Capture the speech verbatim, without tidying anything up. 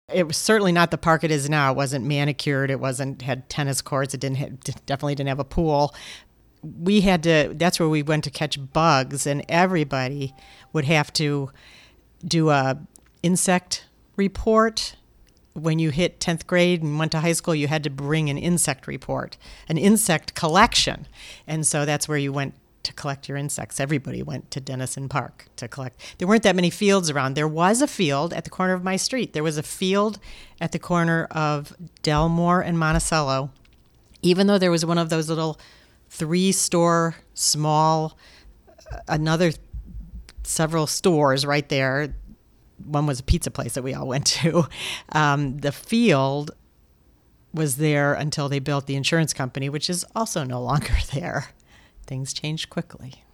It was certainly not the park it is now. It wasn't manicured. It wasn't had tennis courts. It didn't have, definitely didn't have a pool. We had to, that's where we went to catch bugs, and everybody would have to do a insect report. When you hit tenth grade and went to high school, you had to bring an insect report, an insect collection. And so that's where you went to collect your insects. Everybody went to Denison Park to collect. There weren't that many fields around. There was a field at the corner of my street. There was a field at the corner of Delmore and Monticello. Even though there was one of those little three-store, small, another several stores right there. One was a pizza place that we all went to. Um, the field was there until they built the insurance company, which is also no longer there. Things changed quickly.